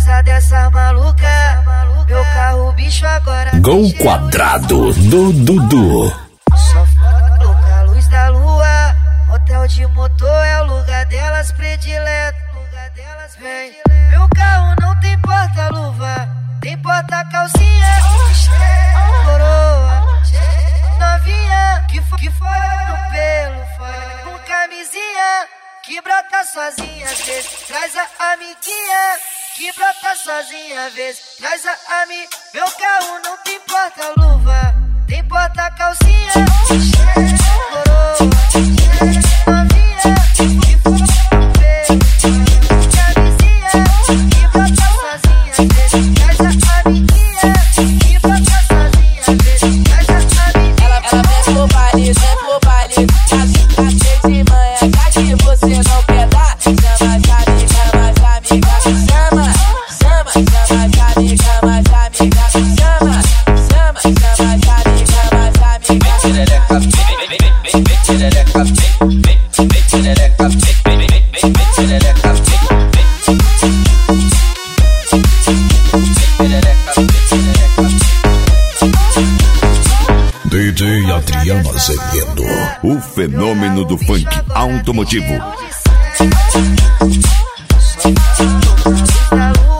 causa dessa maluca, meu carro bicho agora Gol quadrado do Dudu. só foda louca, luz da lua. Hotel de motor é o lugar delas predileto. Vem, meu carro não tem porta-luva, tem porta-calcinha. Coroa, novinha, que foi no pelo, foi com camisinha, que brota sozinha, às vezes traz a amiguinha, que brota sozinha, às vezes traz a amiga. Meu carro não tem porta-luva, tem porta-calcinha. Coroa, novinha, que foi no pelo, com camisinha, que brota sozinha, às vezes traz a amiguinha, que brota sozinha, às vezes traz a amiguinha. Ela vem pro baile, às 6 de manhã, já que você não quer dar, chama as amigas, chama as amigas, chama as amigas, chama as amigas. Perereca, vem perereca, vem perereca, vem perereca, DJ Adriano Azevedo, o fenômeno do funk automotivo. Luz da lua.